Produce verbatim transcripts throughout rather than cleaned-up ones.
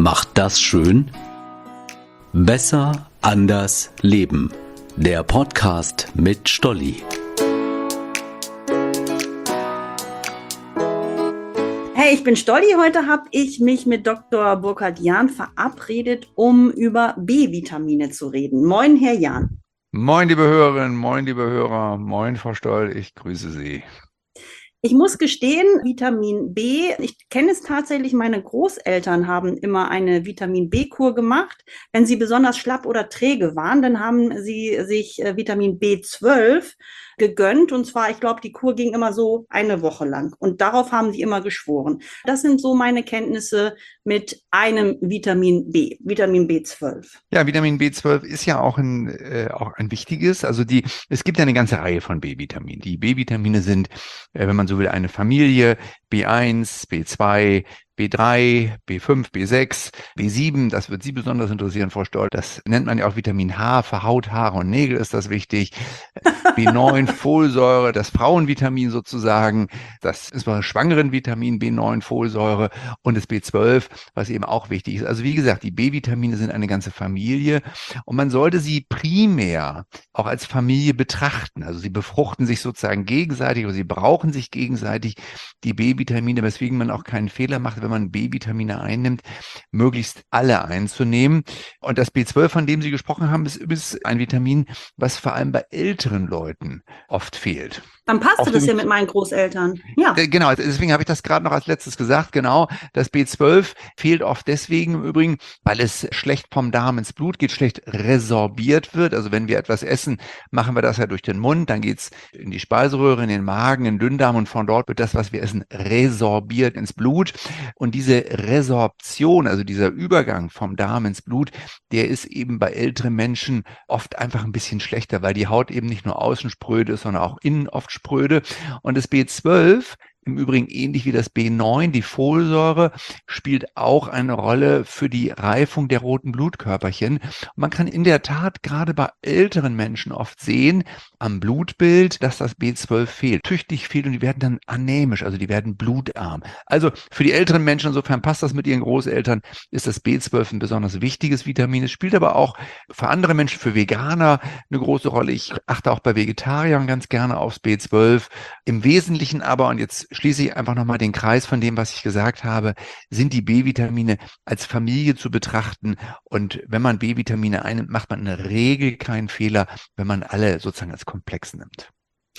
macht das schön? Besser, anders, leben. Der Podcast mit Stolli. Hey, ich bin Stolli. Heute habe ich mich mit Doktor Burkhard Jahn verabredet, um über B-Vitamine zu reden. Moin, Herr Jahn. Moin, liebe Hörerinnen, moin, liebe Hörer, moin, Frau Stoll, ich grüße Sie. Ich muss gestehen, Vitamin B, ich kenne es tatsächlich, meine Großeltern haben immer eine Vitamin B-Kur gemacht. Wenn sie besonders schlapp oder träge waren, dann haben sie sich äh, Vitamin B zwölf gegönnt. Und zwar, ich glaube, die Kur ging immer so eine Woche lang. Und darauf haben sie immer geschworen. Das sind so meine Kenntnisse mit einem Vitamin B, Vitamin B zwölf. Ja, Vitamin B zwölf ist ja auch ein, äh, auch ein wichtiges. Also die, es gibt ja eine ganze Reihe von B-Vitaminen. Die B-Vitamine sind, äh, wenn man so will, eine Familie, B eins, B zwei, B drei, B fünf, B sechs, B sieben, das wird Sie besonders interessieren, Frau Stoll. Das nennt man ja auch Vitamin H, für Haut, Haare und Nägel ist das wichtig. B neun, Folsäure, das Frauenvitamin sozusagen, das ist bei schwangeren Vitamin B neun, Folsäure und das B zwölf, was eben auch wichtig ist. Also wie gesagt, die B-Vitamine sind eine ganze Familie und man sollte sie primär auch als Familie betrachten. Also sie befruchten sich sozusagen gegenseitig oder sie brauchen sich gegenseitig, die B-Vitamine, weswegen man auch keinen Fehler macht, wenn man B-Vitamine einnimmt, möglichst alle einzunehmen. Und das B zwölf, von dem Sie gesprochen haben, ist übrigens ein Vitamin, was vor allem bei älteren Leuten oft fehlt. Dann passte Auch das ja mit meinen Großeltern. Ja. Genau, deswegen habe ich das gerade noch als letztes gesagt. Genau, das B zwölf fehlt oft deswegen im Übrigen, weil es schlecht vom Darm ins Blut geht, schlecht resorbiert wird. Also wenn wir etwas essen, machen wir das ja durch den Mund, dann geht es in die Speiseröhre, in den Magen, in den Dünndarm und von dort wird das, was wir essen, resorbiert ins Blut. Und diese Resorption, also dieser Übergang vom Darm ins Blut, der ist eben bei älteren Menschen oft einfach ein bisschen schlechter, weil die Haut eben nicht nur außen spröde ist, sondern auch innen oft spröde. Und das B zwölf, im Übrigen ähnlich wie das B neun, die Folsäure, spielt auch eine Rolle für die Reifung der roten Blutkörperchen. Und man kann in der Tat gerade bei älteren Menschen oft sehen, am Blutbild, dass das B zwölf fehlt, tüchtig fehlt und die werden dann anämisch, also die werden blutarm. Also für die älteren Menschen, insofern passt das mit ihren Großeltern, ist das B zwölf ein besonders wichtiges Vitamin. Es spielt aber auch für andere Menschen, für Veganer eine große Rolle. Ich achte auch bei Vegetariern ganz gerne aufs B zwölf. Im Wesentlichen aber, und jetzt schließe ich einfach nochmal den Kreis von dem, was ich gesagt habe, sind die B-Vitamine als Familie zu betrachten. Und wenn man B-Vitamine einnimmt, macht man in der Regel keinen Fehler, wenn man alle sozusagen als Komplex nimmt.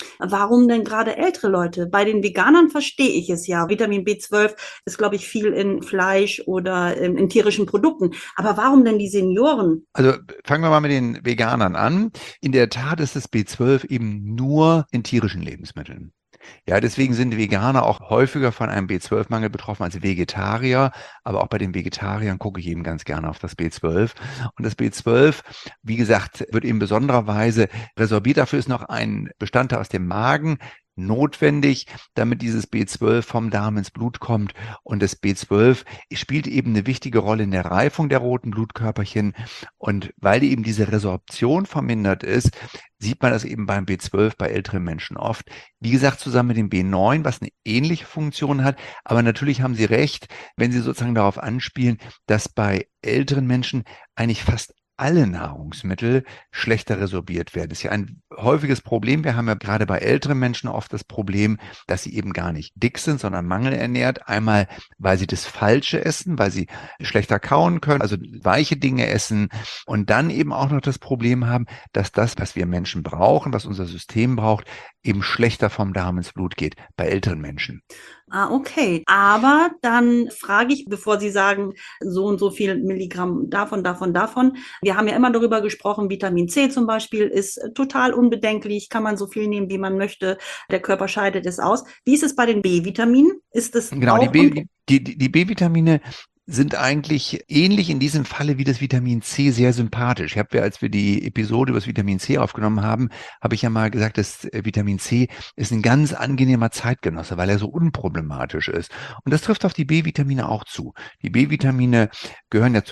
Warum denn gerade ältere Leute? Bei den Veganern verstehe ich es ja. Vitamin B zwölf ist, glaube ich, viel in Fleisch oder in, in tierischen Produkten. Aber warum denn die Senioren? Also fangen wir mal mit den Veganern an. In der Tat ist das B zwölf eben nur in tierischen Lebensmitteln. Ja, deswegen sind Veganer auch häufiger von einem B zwölf Mangel betroffen als Vegetarier. Aber auch bei den Vegetariern gucke ich eben ganz gerne auf das B zwölf. Und das B zwölf, wie gesagt, wird in besonderer Weise resorbiert. Dafür ist noch ein Bestandteil aus dem Magen notwendig, damit dieses B zwölf vom Darm ins Blut kommt. Und das B zwölf spielt eben eine wichtige Rolle in der Reifung der roten Blutkörperchen. Und weil eben diese Resorption vermindert ist, sieht man das eben beim B zwölf bei älteren Menschen oft. Wie gesagt, zusammen mit dem B neun, was eine ähnliche Funktion hat. Aber natürlich haben Sie recht, wenn Sie sozusagen darauf anspielen, dass bei älteren Menschen eigentlich fast alle Nahrungsmittel schlechter resorbiert werden. Das ist ja ein häufiges Problem. Wir haben ja gerade bei älteren Menschen oft das Problem, dass sie eben gar nicht dick sind, sondern mangelernährt. Einmal, weil sie das Falsche essen, weil sie schlechter kauen können, also weiche Dinge essen. Und dann eben auch noch das Problem haben, dass das, was wir Menschen brauchen, was unser System braucht, eben schlechter vom Darm ins Blut geht bei älteren Menschen. Ah, okay. Aber dann frage ich, bevor Sie sagen, so und so viel Milligramm davon, davon, davon. Wir haben ja immer darüber gesprochen, Vitamin C zum Beispiel ist total unbedenklich, kann man so viel nehmen, wie man möchte. Der Körper scheidet es aus. Wie ist es bei den B-Vitaminen? Ist es Genau, auch die, B, die, die, die B-Vitamine sind eigentlich ähnlich in diesem Falle wie das Vitamin C sehr sympathisch. Ich habe ja, als wir die Episode über das Vitamin C aufgenommen haben, habe ich ja mal gesagt, dass Vitamin C ist ein ganz angenehmer Zeitgenosse, weil er so unproblematisch ist. Und das trifft auf die B-Vitamine auch zu. Die B-Vitamine gehören ja zu den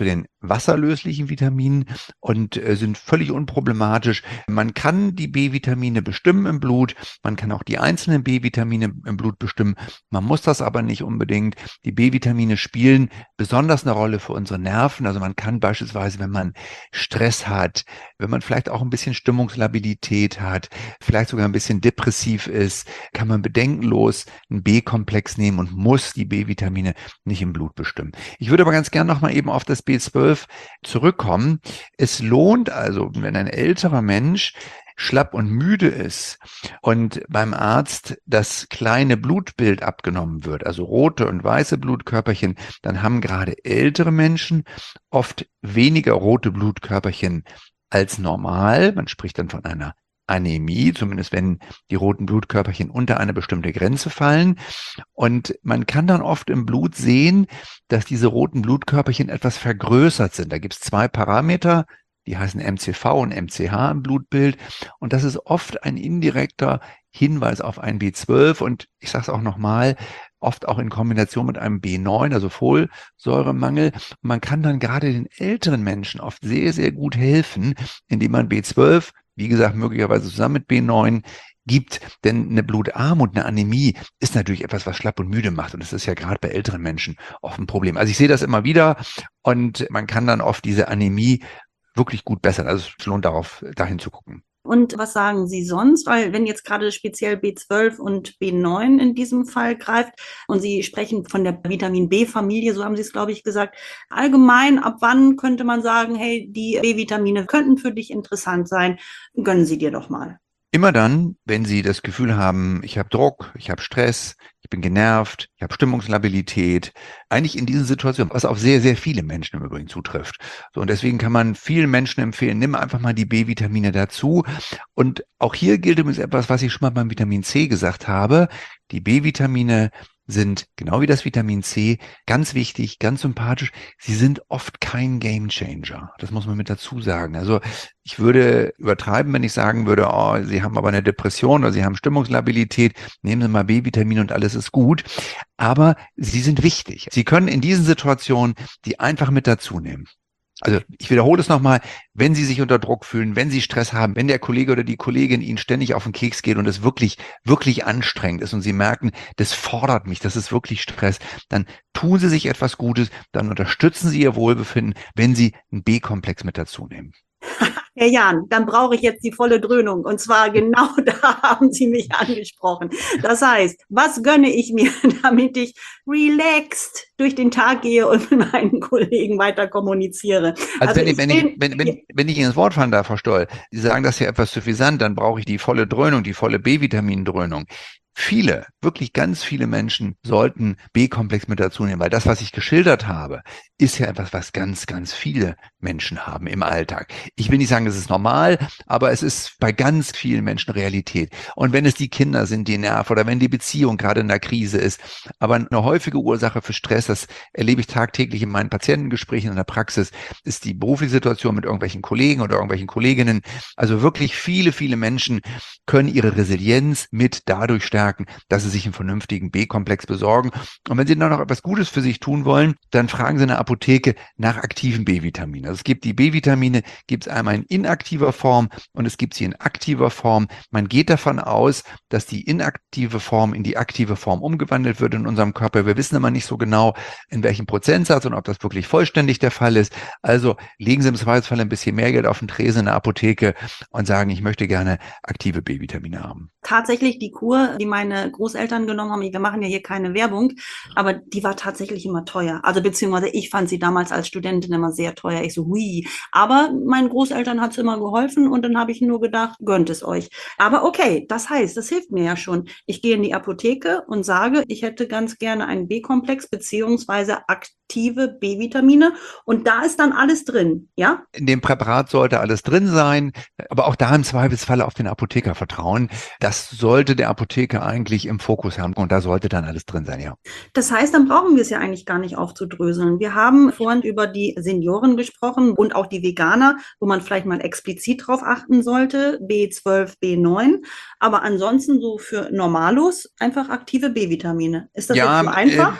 wasserlöslichen Vitaminen und äh, sind völlig unproblematisch. Man kann die B-Vitamine bestimmen im Blut, man kann auch die einzelnen B-Vitamine im Blut bestimmen, man muss das aber nicht unbedingt. Die B-Vitamine spielen besonders eine Rolle für unsere Nerven, also man kann beispielsweise, wenn man Stress hat, wenn man vielleicht auch ein bisschen Stimmungslabilität hat, vielleicht sogar ein bisschen depressiv ist, kann man bedenkenlos einen B-Komplex nehmen und muss die B-Vitamine nicht im Blut bestimmen. Ich würde aber ganz gern noch mal eben auf das B zwölf zurückkommen. Es lohnt also, wenn ein älterer Mensch schlapp und müde ist und beim Arzt das kleine Blutbild abgenommen wird, also rote und weiße Blutkörperchen, dann haben gerade ältere Menschen oft weniger rote Blutkörperchen als normal. Man spricht dann von einer Anämie, zumindest wenn die roten Blutkörperchen unter eine bestimmte Grenze fallen. Und man kann dann oft im Blut sehen, dass diese roten Blutkörperchen etwas vergrößert sind. Da gibt es zwei Parameter, die heißen M C V und M C H im Blutbild. Und das ist oft ein indirekter Hinweis auf ein B zwölf. Und ich sage es auch nochmal, oft auch in Kombination mit einem B neun, also Folsäuremangel. Man kann dann gerade den älteren Menschen oft sehr, sehr gut helfen, indem man B zwölf, wie gesagt, möglicherweise zusammen mit B neun gibt. Denn eine Blutarmut, eine Anämie ist natürlich etwas, was schlapp und müde macht. Und das ist ja gerade bei älteren Menschen oft ein Problem. Also ich sehe das immer wieder und man kann dann oft diese Anämie wirklich gut bessern. Also es lohnt darauf, dahin zu gucken. Und was sagen Sie sonst? Weil wenn jetzt gerade speziell B zwölf und B neun in diesem Fall greift und Sie sprechen von der Vitamin B-Familie, so haben Sie es, glaube ich, gesagt. Allgemein, ab wann könnte man sagen, hey, die B-Vitamine könnten für dich interessant sein, gönnen Sie dir doch mal. Immer dann, wenn Sie das Gefühl haben, ich habe Druck, ich habe Stress, ich bin genervt, ich habe Stimmungslabilität, eigentlich in diesen Situationen, was auf sehr, sehr viele Menschen im Übrigen zutrifft. So, und deswegen kann man vielen Menschen empfehlen, nimm einfach mal die B-Vitamine dazu. Und auch hier gilt übrigens etwas, was ich schon mal beim Vitamin C gesagt habe. Die B-Vitamine sind, genau wie das Vitamin C, ganz wichtig, ganz sympathisch. Sie sind oft kein Gamechanger. Das muss man mit dazu sagen. Also ich würde übertreiben, wenn ich sagen würde, oh, Sie haben aber eine Depression oder Sie haben Stimmungslabilität, nehmen Sie mal B-Vitamine und alles ist gut. Aber sie sind wichtig. Sie können in diesen Situationen die einfach mit dazu nehmen. Also ich wiederhole es nochmal, wenn Sie sich unter Druck fühlen, wenn Sie Stress haben, wenn der Kollege oder die Kollegin Ihnen ständig auf den Keks geht und es wirklich, wirklich anstrengend ist und Sie merken, das fordert mich, das ist wirklich Stress, dann tun Sie sich etwas Gutes, dann unterstützen Sie Ihr Wohlbefinden, wenn Sie einen B-Komplex mit dazu nehmen. Herr Jahn, dann brauche ich jetzt die volle Dröhnung. Und zwar genau da haben Sie mich angesprochen. Das heißt, was gönne ich mir, damit ich relaxed durch den Tag gehe und mit meinen Kollegen weiter kommuniziere? Also, Also wenn, ich, ich wenn, bin, ich, wenn, wenn, wenn ich Ihnen ins Wort fallen darf, Frau Stoll, Sie sagen das ja etwas suffisant, dann brauche ich die volle Dröhnung, die volle B-Vitamin-Dröhnung. Viele, wirklich ganz viele Menschen sollten B-Komplex mit dazu nehmen, weil das, was ich geschildert habe, ist ja etwas, was ganz, ganz viele Menschen haben im Alltag. Ich will nicht sagen, es ist normal, aber es ist bei ganz vielen Menschen Realität. Und wenn es die Kinder sind, die nerven, oder wenn die Beziehung gerade in der Krise ist, aber eine häufige Ursache für Stress, das erlebe ich tagtäglich in meinen Patientengesprächen in der Praxis, ist die berufliche Situation mit irgendwelchen Kollegen oder irgendwelchen Kolleginnen. Also wirklich viele, viele Menschen können ihre Resilienz mit dadurch stärken, dass sie sich einen vernünftigen B-Komplex besorgen. Und wenn Sie dann noch etwas Gutes für sich tun wollen, dann fragen Sie in der Apotheke nach aktiven B-Vitaminen. Also es gibt die B-Vitamine, gibt es einmal in inaktiver Form und es gibt sie in aktiver Form. Man geht davon aus, dass die inaktive Form in die aktive Form umgewandelt wird in unserem Körper. Wir wissen immer nicht so genau, in welchem Prozentsatz und ob das wirklich vollständig der Fall ist. Also legen Sie im Zweifelsfall ein bisschen mehr Geld auf den Tresen in der Apotheke und sagen, ich möchte gerne aktive B-Vitamine haben. Tatsächlich die Kur, die meine Großeltern genommen haben, wir machen ja hier keine Werbung, aber die war tatsächlich immer teuer. Also beziehungsweise ich fand sie damals als Studentin immer sehr teuer. Ich so, hui. Aber meinen Großeltern hat es immer geholfen und dann habe ich nur gedacht, gönnt es euch. Aber okay, das heißt, das hilft mir ja schon. Ich gehe in die Apotheke und sage, ich hätte ganz gerne einen B-Komplex beziehungsweise aktive B-Vitamine und da ist dann alles drin, ja? In dem Präparat sollte alles drin sein, aber auch da im Zweifelsfall auf den Apotheker vertrauen. Das sollte der Apotheker eigentlich im Fokus haben und da sollte dann alles drin sein, ja. Das heißt, dann brauchen wir es ja eigentlich gar nicht aufzudröseln. Wir haben vorhin über die Senioren gesprochen und auch die Veganer, wo man vielleicht mal explizit drauf achten sollte, B zwölf, B neun, aber ansonsten so für Normalos einfach aktive B-Vitamine. Ist das ja, jetzt so einfach? Äh, ich,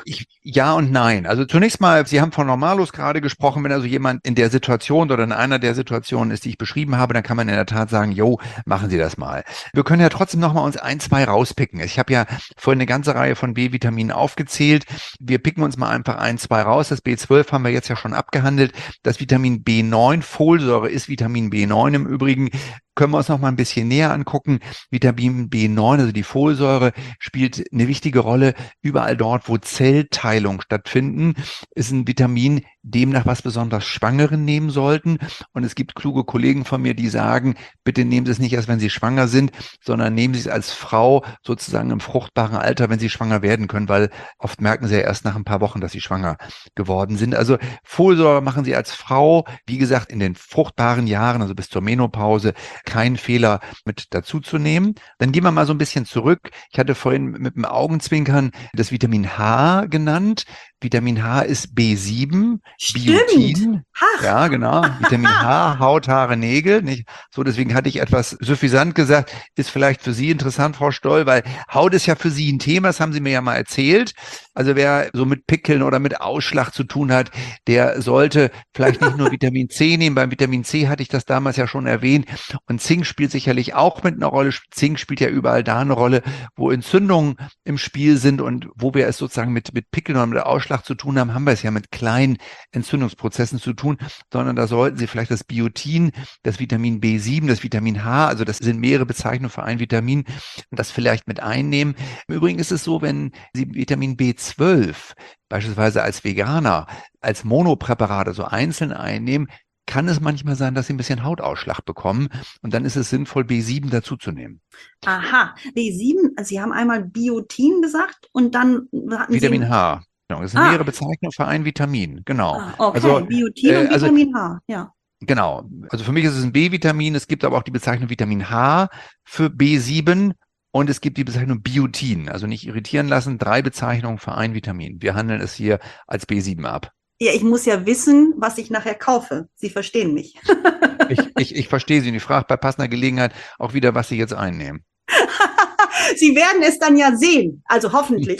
Ja und nein. Also zunächst mal, Sie haben von Normalos gerade gesprochen, wenn also jemand in der Situation oder in einer der Situationen ist, die ich beschrieben habe, dann kann man in der Tat sagen, jo, machen Sie das mal. Wir können ja trotzdem nochmal uns ein, zwei rauspicken. Ich habe ja vorhin eine ganze Reihe von B-Vitaminen aufgezählt. Wir picken uns mal einfach ein, zwei raus. Das B zwölf haben wir jetzt ja schon abgehandelt. Das Vitamin B neun, Folsäure ist Vitamin B neun im Übrigen. Können wir uns noch mal ein bisschen näher angucken. Vitamin B neun, also die Folsäure, spielt eine wichtige Rolle überall dort, wo Zellteilung stattfinden. Ist ein Vitamin, demnach was besonders Schwangeren nehmen sollten. Und es gibt kluge Kollegen von mir, die sagen, bitte nehmen Sie es nicht erst, wenn Sie schwanger sind, sondern nehmen Sie es als Frau sozusagen im fruchtbaren Alter, wenn Sie schwanger werden können, weil oft merken Sie ja erst nach ein paar Wochen, dass Sie schwanger geworden sind. Also Folsäure machen Sie als Frau, wie gesagt, in den fruchtbaren Jahren, also bis zur Menopause, keinen Fehler mit dazu zu nehmen. Dann gehen wir mal so ein bisschen zurück. Ich hatte vorhin mit dem Augenzwinkern das Vitamin H genannt. Vitamin H ist B sieben, Stimmt. Biotin. Ach. Ja, genau. Vitamin H, Haut, Haare, Nägel. Nicht? So, deswegen hatte ich etwas suffisant gesagt, ist vielleicht für Sie interessant, Frau Stoll, weil Haut ist ja für Sie ein Thema, das haben Sie mir ja mal erzählt. Also wer so mit Pickeln oder mit Ausschlag zu tun hat, der sollte vielleicht nicht nur Vitamin C nehmen. Beim Vitamin C hatte ich das damals ja schon erwähnt. Und Zink spielt sicherlich auch mit einer Rolle. Zink spielt ja überall da eine Rolle, wo Entzündungen im Spiel sind und wo wir es sozusagen mit, mit Pickeln oder mit Ausschlag zu tun haben, haben wir es ja mit kleinen Entzündungsprozessen zu tun, sondern da sollten Sie vielleicht das Biotin, das Vitamin B sieben, das Vitamin H, also das sind mehrere Bezeichnungen für ein Vitamin, das vielleicht mit einnehmen. Im Übrigen ist es so, wenn Sie Vitamin B zwölf beispielsweise als Veganer, als Monopräparat, also einzeln einnehmen, kann es manchmal sein, dass Sie ein bisschen Hautausschlag bekommen und dann ist es sinnvoll, B sieben dazuzunehmen. Aha, B sieben, also Sie haben einmal Biotin gesagt und dann hatten Vitamin Sie... H. Genau, das sind Ah. mehrere Bezeichnungen für ein Vitamin, genau. Ah, okay, Also, Biotin äh, und also Vitamin H, ja. Genau. Also für mich ist es ein B-Vitamin. Es gibt aber auch die Bezeichnung Vitamin H für B sieben und es gibt die Bezeichnung Biotin. Also nicht irritieren lassen, drei Bezeichnungen für ein Vitamin. Wir handeln es hier als B sieben ab. Ja, ich muss ja wissen, was ich nachher kaufe. Sie verstehen mich. Ich, ich, ich verstehe Sie und ich frage bei passender Gelegenheit auch wieder, was Sie jetzt einnehmen. Sie werden es dann ja sehen, also hoffentlich.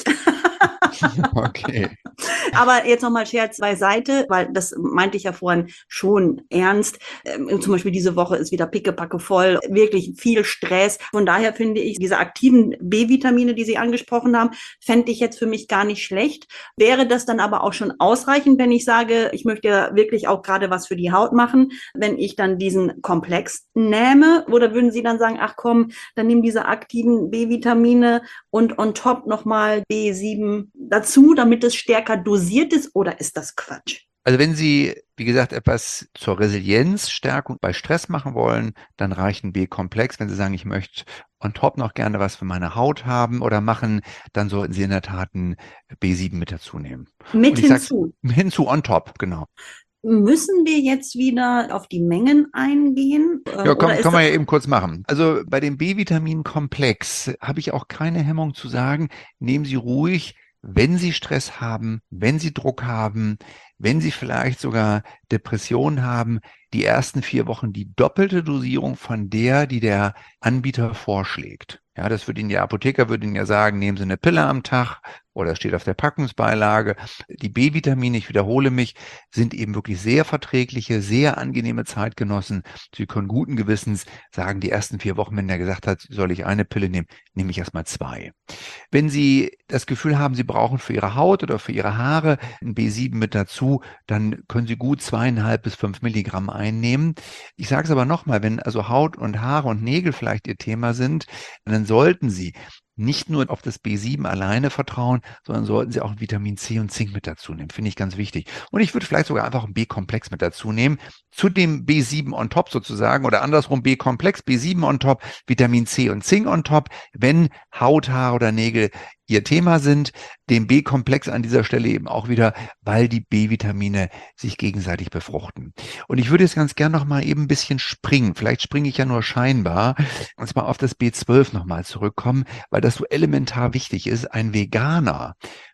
Okay. Aber jetzt nochmal Scherz beiseite, weil das meinte ich ja vorhin schon ernst. Ähm, zum Beispiel diese Woche ist wieder pickepacke voll, wirklich viel Stress. Von daher finde ich diese aktiven B-Vitamine, die Sie angesprochen haben, fände ich jetzt für mich gar nicht schlecht. Wäre das dann aber auch schon ausreichend, wenn ich sage, ich möchte ja wirklich auch gerade was für die Haut machen, wenn ich dann diesen Komplex nehme? Oder würden Sie dann sagen, ach komm, dann nimm diese aktiven B-Vitamine und on top nochmal B sieben dazu, damit es stärker dosiert ist, oder ist das Quatsch? Also wenn Sie, wie gesagt, etwas zur Resilienzstärkung bei Stress machen wollen, dann reicht ein B-Komplex. Wenn Sie sagen, ich möchte on top noch gerne was für meine Haut haben oder machen, dann sollten Sie in der Tat ein B sieben mit dazu nehmen. Mit hinzu? Hinzu, on top, genau. Müssen wir jetzt wieder auf die Mengen eingehen? Ja, komm, Oder ist können wir das- ja eben kurz machen. Also bei dem B-Vitamin-Komplex habe ich auch keine Hemmung zu sagen, nehmen Sie ruhig, wenn Sie Stress haben, wenn Sie Druck haben, wenn Sie vielleicht sogar Depressionen haben, die ersten vier Wochen die doppelte Dosierung von der, die der Anbieter vorschlägt. Ja, das würde Ihnen der Apotheker würde Ihnen ja sagen, nehmen Sie eine Pille am Tag oder steht auf der Packungsbeilage. Die B-Vitamine, ich wiederhole mich, sind eben wirklich sehr verträgliche, sehr angenehme Zeitgenossen. Sie können guten Gewissens sagen, die ersten vier Wochen, wenn der gesagt hat, soll ich eine Pille nehmen, nehme ich erstmal zwei. Wenn Sie das Gefühl haben, Sie brauchen für Ihre Haut oder für Ihre Haare ein B sieben mit dazu, dann können Sie gut zweieinhalb bis fünf Milligramm einnehmen. Ich sage es aber nochmal, wenn also Haut und Haare und Nägel vielleicht Ihr Thema sind, dann sollten Sie nicht nur auf das B sieben alleine vertrauen, sondern sollten Sie auch ein Vitamin C und Zink mit dazu nehmen. Finde ich ganz wichtig. Und ich würde vielleicht sogar einfach ein B-Komplex mit dazu nehmen, zu dem B sieben on top sozusagen oder andersrum B-Komplex, B sieben on top, Vitamin C und Zink on top, wenn Haut, Haare oder Nägel Ihr Thema sind, den B-Komplex an dieser Stelle eben auch wieder, weil die B-Vitamine sich gegenseitig befruchten. Und ich würde jetzt ganz gern noch mal eben ein bisschen springen. Vielleicht springe ich ja nur scheinbar, und zwar auf das B zwölf noch mal zurückkommen, weil das so elementar wichtig ist. Ein Veganer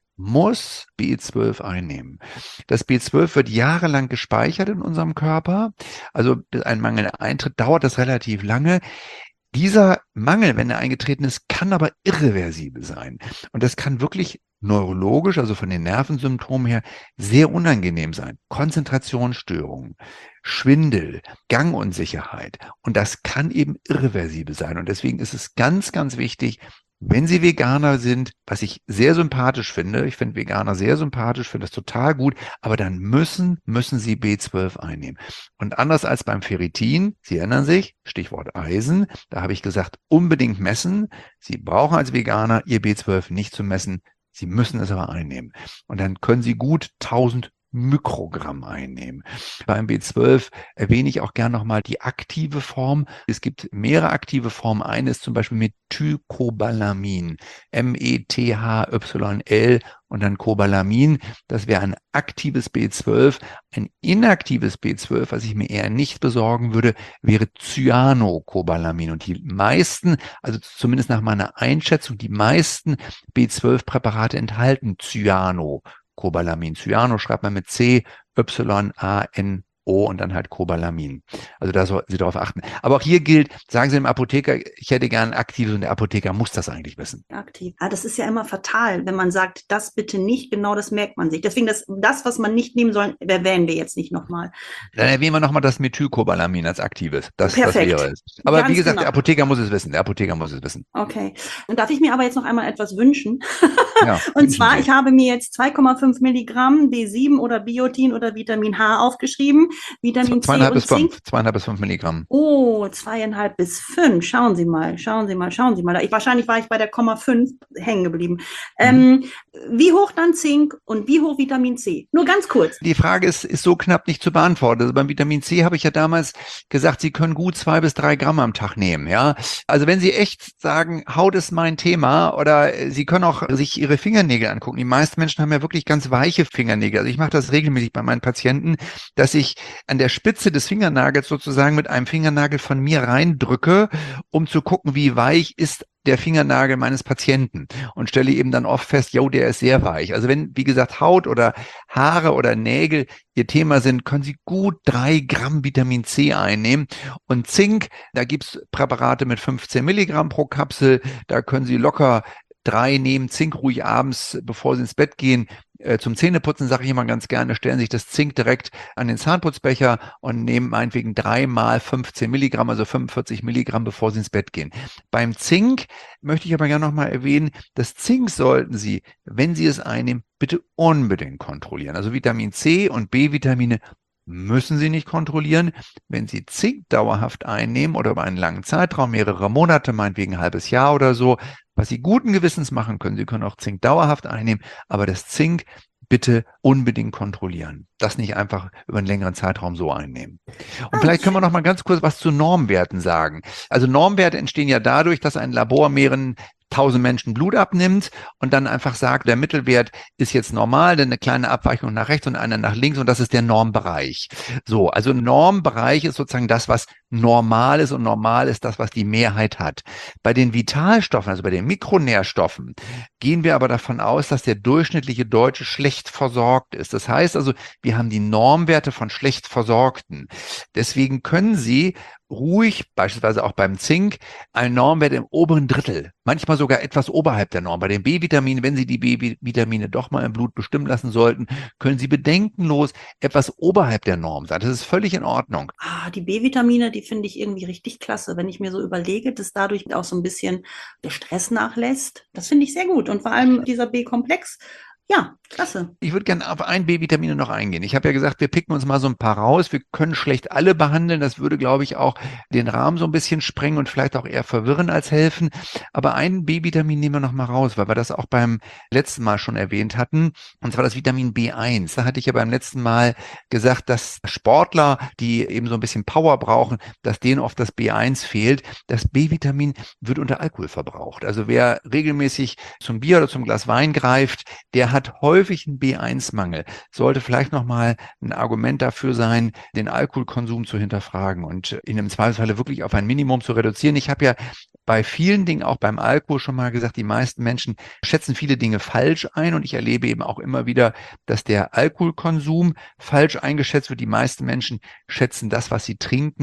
muss B zwölf einnehmen. Das B zwölf wird jahrelang gespeichert in unserem Körper. Also bis ein Mangel eintritt, dauert das relativ lange. Dieser Mangel, wenn er eingetreten ist, kann aber irreversibel sein. Und das kann wirklich neurologisch, also von den Nervensymptomen her, sehr unangenehm sein. Konzentrationsstörungen, Schwindel, Gangunsicherheit. Und das kann eben irreversibel sein. Und deswegen ist es ganz, ganz wichtig, wenn Sie Veganer sind, was ich sehr sympathisch finde, ich finde Veganer sehr sympathisch, finde das total gut, aber dann müssen, müssen Sie B zwölf einnehmen. Und anders als beim Ferritin, Sie erinnern sich, Stichwort Eisen, da habe ich gesagt, unbedingt messen. Sie brauchen als Veganer Ihr B zwölf nicht zu messen, Sie müssen es aber einnehmen. Und dann können Sie gut tausend Mikrogramm einnehmen. Beim B zwölf erwähne ich auch gern nochmal die aktive Form. Es gibt mehrere aktive Formen. Eine ist zum Beispiel Methylcobalamin, M E T H Y L und dann Cobalamin. Das wäre ein aktives B zwölf. Ein inaktives B zwölf, was ich mir eher nicht besorgen würde, wäre Cyanocobalamin. Und die meisten, also zumindest nach meiner Einschätzung, die meisten B zwölf Präparate enthalten Cyano. Cobalamin. Cyano schreibt man mit C, Y, A, N, O und dann halt Cobalamin. Also da sollten Sie darauf achten. Aber auch hier gilt, sagen Sie dem Apotheker, ich hätte gern aktives und der Apotheker muss das eigentlich wissen. Aktiv. Ah, das ist ja immer fatal, wenn man sagt, das bitte nicht, genau das merkt man sich. Deswegen das, das was man nicht nehmen soll, erwähnen wir jetzt nicht nochmal. Dann erwähnen wir nochmal das Methylcobalamin als aktives. Das, das wäre es. Aber Ganz wie gesagt, genau. Der Apotheker muss es wissen. Der Apotheker muss es wissen. Okay. Und darf ich mir aber jetzt noch einmal etwas wünschen? Ja, und zwar, Sie. ich habe mir jetzt zwei Komma fünf Milligramm B sieben oder Biotin oder Vitamin H aufgeschrieben. Vitamin C Zweieinhalb und bis fünf. Zink. Zweieinhalb bis fünf Milligramm. Oh, zweieinhalb bis fünf. Schauen Sie mal, schauen Sie mal, schauen Sie mal. Ich, wahrscheinlich war ich bei der Komma fünf hängen geblieben. Mhm. Ähm, wie hoch dann Zink und wie hoch Vitamin C? Nur ganz kurz. Die Frage ist, ist so knapp nicht zu beantworten. Also beim Vitamin C habe ich ja damals gesagt, Sie können gut zwei bis drei Gramm am Tag nehmen. Ja, also wenn Sie echt sagen, Haut ist mein Thema, oder Sie können auch sich Ihre Fingernägel angucken. Die meisten Menschen haben ja wirklich ganz weiche Fingernägel. Also ich mache das regelmäßig bei meinen Patienten, dass ich an der Spitze des Fingernagels sozusagen mit einem Fingernagel von mir reindrücke, um zu gucken, wie weich ist der Fingernagel meines Patienten, und stelle eben dann oft fest, jo, der ist sehr weich. Also wenn, wie gesagt, Haut oder Haare oder Nägel Ihr Thema sind, können Sie gut drei Gramm Vitamin C einnehmen. Und Zink, da gibt's Präparate mit fünfzehn Milligramm pro Kapsel, da können Sie locker drei nehmen. Zink ruhig abends, bevor Sie ins Bett gehen. Zum Zähneputzen sage ich immer ganz gerne, stellen Sie sich das Zink direkt an den Zahnputzbecher und nehmen meinetwegen dreimal fünfzehn Milligramm, also fünfundvierzig Milligramm, bevor Sie ins Bett gehen. Beim Zink möchte ich aber gerne nochmal erwähnen, das Zink sollten Sie, wenn Sie es einnehmen, bitte unbedingt kontrollieren. Also Vitamin C und B-Vitamine müssen Sie nicht kontrollieren. Wenn Sie Zink dauerhaft einnehmen oder über einen langen Zeitraum, mehrere Monate, meinetwegen ein halbes Jahr oder so, was Sie guten Gewissens machen können, Sie können auch Zink dauerhaft einnehmen, aber das Zink bitte unbedingt kontrollieren. Das nicht einfach über einen längeren Zeitraum so einnehmen. Und vielleicht können wir noch mal ganz kurz was zu Normwerten sagen. Also Normwerte entstehen ja dadurch, dass ein Labor mehreren tausend Menschen Blut abnimmt und dann einfach sagt, der Mittelwert ist jetzt normal, denn eine kleine Abweichung nach rechts und eine nach links, und das ist der Normbereich. So, also Normbereich ist sozusagen das, was normal ist, und normal ist das, was die Mehrheit hat. Bei den Vitalstoffen, also bei den Mikronährstoffen, gehen wir aber davon aus, dass der durchschnittliche Deutsche schlecht versorgt ist. Das heißt also, wir haben die Normwerte von schlecht Versorgten. Deswegen können Sie ruhig, beispielsweise auch beim Zink, einen Normwert im oberen Drittel, manchmal sogar etwas oberhalb der Norm. Bei den B-Vitaminen, wenn Sie die B-Vitamine doch mal im Blut bestimmen lassen sollten, können Sie bedenkenlos etwas oberhalb der Norm sein. Das ist völlig in Ordnung. Ah, die B-Vitamine, die finde ich irgendwie richtig klasse, wenn ich mir so überlege, dass dadurch auch so ein bisschen der Stress nachlässt. Das finde ich sehr gut. Und vor allem dieser B-Komplex, ja, klasse. Ich würde gerne auf ein B-Vitamine noch eingehen. Ich habe ja gesagt, wir picken uns mal so ein paar raus. Wir können schlecht alle behandeln. Das würde, glaube ich, auch den Rahmen so ein bisschen sprengen und vielleicht auch eher verwirren als helfen. Aber ein B-Vitamin nehmen wir noch mal raus, weil wir das auch beim letzten Mal schon erwähnt hatten. Und zwar das Vitamin B eins. Da hatte ich ja beim letzten Mal gesagt, dass Sportler, die eben so ein bisschen Power brauchen, dass denen oft das B eins fehlt. Das B-Vitamin wird unter Alkohol verbraucht. Also wer regelmäßig zum Bier oder zum Glas Wein greift, der hat häufig einen B eins Mangel. Sollte vielleicht nochmal ein Argument dafür sein, den Alkoholkonsum zu hinterfragen und ihn im Zweifelsfalle wirklich auf ein Minimum zu reduzieren. Ich habe ja bei vielen Dingen, auch beim Alkohol schon mal gesagt, die meisten Menschen schätzen viele Dinge falsch ein, und ich erlebe eben auch immer wieder, dass der Alkoholkonsum falsch eingeschätzt wird. Die meisten Menschen schätzen das, was sie trinken,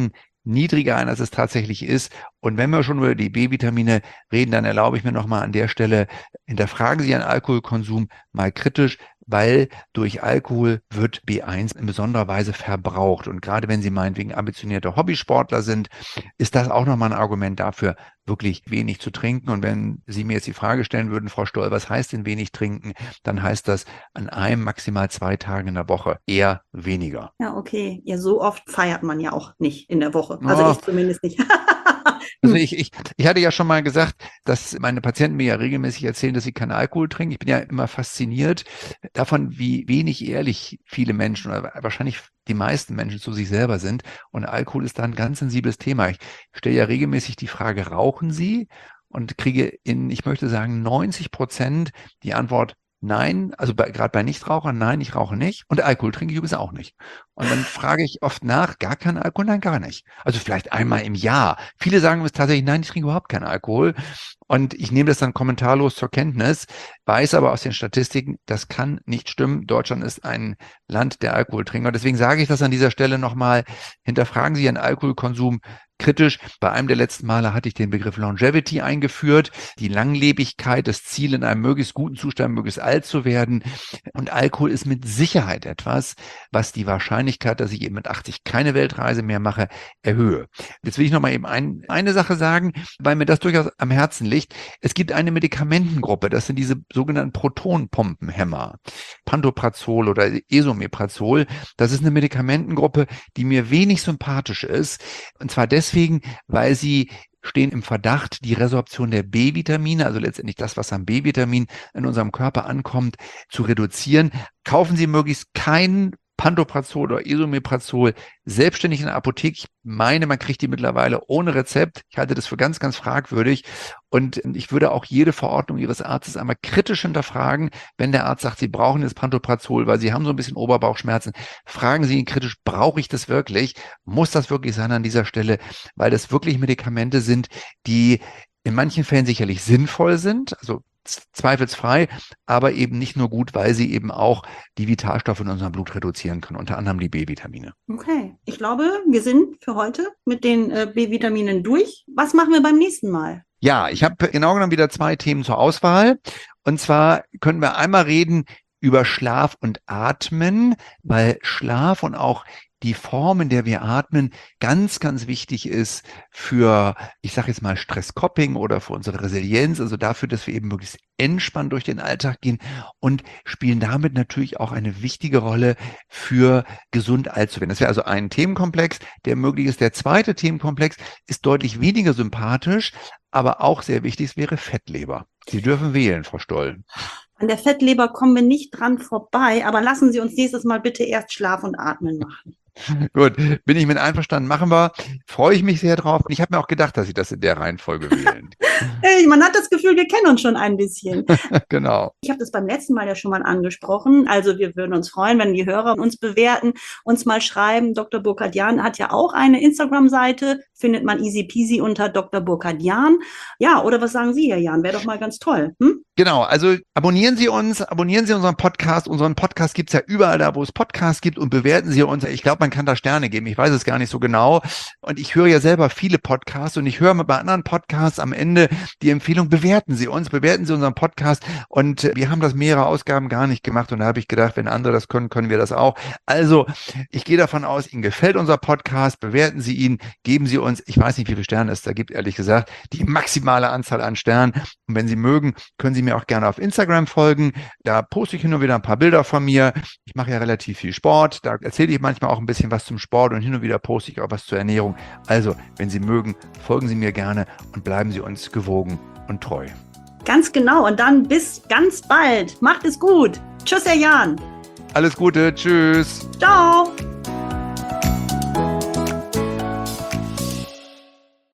niedriger ein, als es tatsächlich ist. Und wenn wir schon über die B-Vitamine reden, dann erlaube ich mir nochmal an der Stelle, hinterfragen Sie Ihren Alkoholkonsum mal kritisch, weil durch Alkohol wird B eins in besonderer Weise verbraucht. Und gerade wenn Sie meinetwegen ambitionierte Hobbysportler sind, ist das auch nochmal ein Argument dafür, wirklich wenig zu trinken. Und wenn Sie mir jetzt die Frage stellen würden, Frau Stoll, was heißt denn wenig trinken? Dann heißt das an einem, maximal zwei Tagen in der Woche eher weniger. Ja, okay. Ja, so oft feiert man ja auch nicht in der Woche. Also Oh. ich zumindest nicht. Also ich, ich, ich hatte ja schon mal gesagt, dass meine Patienten mir ja regelmäßig erzählen, dass sie keinen Alkohol trinken. Ich bin ja immer fasziniert davon, wie wenig ehrlich viele Menschen oder wahrscheinlich die meisten Menschen zu sich selber sind. Und Alkohol ist da ein ganz sensibles Thema. Ich stelle ja regelmäßig die Frage, rauchen Sie? Und kriege in, ich möchte sagen, neunzig Prozent die Antwort, nein, also bei, gerade bei Nichtrauchern, nein, ich rauche nicht. Und Alkohol trinke ich übrigens auch nicht. Und dann frage ich oft nach, gar kein Alkohol? Nein, gar nicht. Also vielleicht einmal im Jahr. Viele sagen es tatsächlich, nein, ich trinke überhaupt keinen Alkohol. Und ich nehme das dann kommentarlos zur Kenntnis, weiß aber aus den Statistiken, das kann nicht stimmen. Deutschland ist ein Land der Alkoholtrinker. Deswegen sage ich das an dieser Stelle nochmal, hinterfragen Sie Ihren Alkoholkonsum kritisch. Bei einem der letzten Male hatte ich den Begriff Longevity eingeführt, die Langlebigkeit, das Ziel, in einem möglichst guten Zustand, möglichst alt zu werden. Und Alkohol ist mit Sicherheit etwas, was die Wahrscheinlichkeit, dass ich eben mit achtzig keine Weltreise mehr mache, erhöhe. Jetzt will ich noch mal eben ein, eine Sache sagen, weil mir das durchaus am Herzen liegt. Es gibt eine Medikamentengruppe, das sind diese sogenannten Protonpumpenhemmer, Pantoprazol oder Esomeprazol. Das ist eine Medikamentengruppe, die mir wenig sympathisch ist. Und zwar deswegen, Deswegen, weil sie stehen im Verdacht, die Resorption der B-Vitamine, also letztendlich das, was am B-Vitamin in unserem Körper ankommt, zu reduzieren. Kaufen Sie möglichst kein Pantoprazol oder Esomeprazol selbstständig in der Apotheke. Ich meine, man kriegt die mittlerweile ohne Rezept. Ich halte das für ganz, ganz fragwürdig. Und ich würde auch jede Verordnung Ihres Arztes einmal kritisch hinterfragen, wenn der Arzt sagt, Sie brauchen das Pantoprazol, weil Sie haben so ein bisschen Oberbauchschmerzen. Fragen Sie ihn kritisch, brauche ich das wirklich? Muss das wirklich sein an dieser Stelle? Weil das wirklich Medikamente sind, die in manchen Fällen sicherlich sinnvoll sind, also zweifelsfrei, aber eben nicht nur gut, weil sie eben auch die Vitalstoffe in unserem Blut reduzieren können, unter anderem die B-Vitamine. Okay, ich glaube, wir sind für heute mit den äh, B-Vitaminen durch. Was machen wir beim nächsten Mal? Ja, ich habe genau genommen wieder zwei Themen zur Auswahl. Und zwar können wir einmal reden über Schlaf und Atmen, weil Schlaf und auch die Form, in der wir atmen, ganz, ganz wichtig ist für, ich sage jetzt mal, Stress-Coping oder für unsere Resilienz, also dafür, dass wir eben möglichst entspannt durch den Alltag gehen und spielen damit natürlich auch eine wichtige Rolle für gesund alt zu werden. Das wäre also ein Themenkomplex, der möglich ist. Der zweite Themenkomplex ist deutlich weniger sympathisch, aber auch sehr wichtig, es wäre Fettleber. Sie dürfen wählen, Frau Stoll. An der Fettleber kommen wir nicht dran vorbei, aber lassen Sie uns nächstes Mal bitte erst Schlaf und Atmen machen. Gut, bin ich mit einverstanden, machen wir. Freue ich mich sehr drauf. Und ich habe mir auch gedacht, dass Sie das in der Reihenfolge wählen. Hey, man hat das Gefühl, wir kennen uns schon ein bisschen. Genau. Ich habe das beim letzten Mal ja schon mal angesprochen. Also wir würden uns freuen, wenn die Hörer uns bewerten, uns mal schreiben. Doktor Burkhard-Jahn hat ja auch eine Instagram-Seite, findet man easy peasy unter Doktor Burkhard-Jahn. Ja, oder was sagen Sie, Herr Jahn? Wäre doch mal ganz toll. Hm? Genau, also abonnieren Sie uns, abonnieren Sie unseren Podcast. Unseren Podcast gibt's ja überall da, wo es Podcasts gibt, und bewerten Sie uns. Ich glaube, man kann da Sterne geben. Ich weiß es gar nicht so genau. Und ich höre ja selber viele Podcasts und ich höre mal bei anderen Podcasts am Ende die Empfehlung, bewerten Sie uns, bewerten Sie unseren Podcast. Und wir haben das mehrere Ausgaben gar nicht gemacht. Und da habe ich gedacht, wenn andere das können, können wir das auch. Also ich gehe davon aus, Ihnen gefällt unser Podcast. Bewerten Sie ihn, geben Sie uns, ich weiß nicht, wie viele Sterne es da gibt, ehrlich gesagt, die maximale Anzahl an Sternen. Und wenn Sie mögen, können Sie mir auch gerne auf Instagram folgen. Da poste ich hin und wieder ein paar Bilder von mir. Ich mache ja relativ viel Sport. Da erzähle ich manchmal auch ein bisschen was zum Sport und hin und wieder poste ich auch was zur Ernährung. Also, wenn Sie mögen, folgen Sie mir gerne und bleiben Sie uns gewogen und treu. Ganz genau. Und dann bis ganz bald. Macht es gut. Tschüss, Herr Jahn. Alles Gute. Tschüss. Ciao.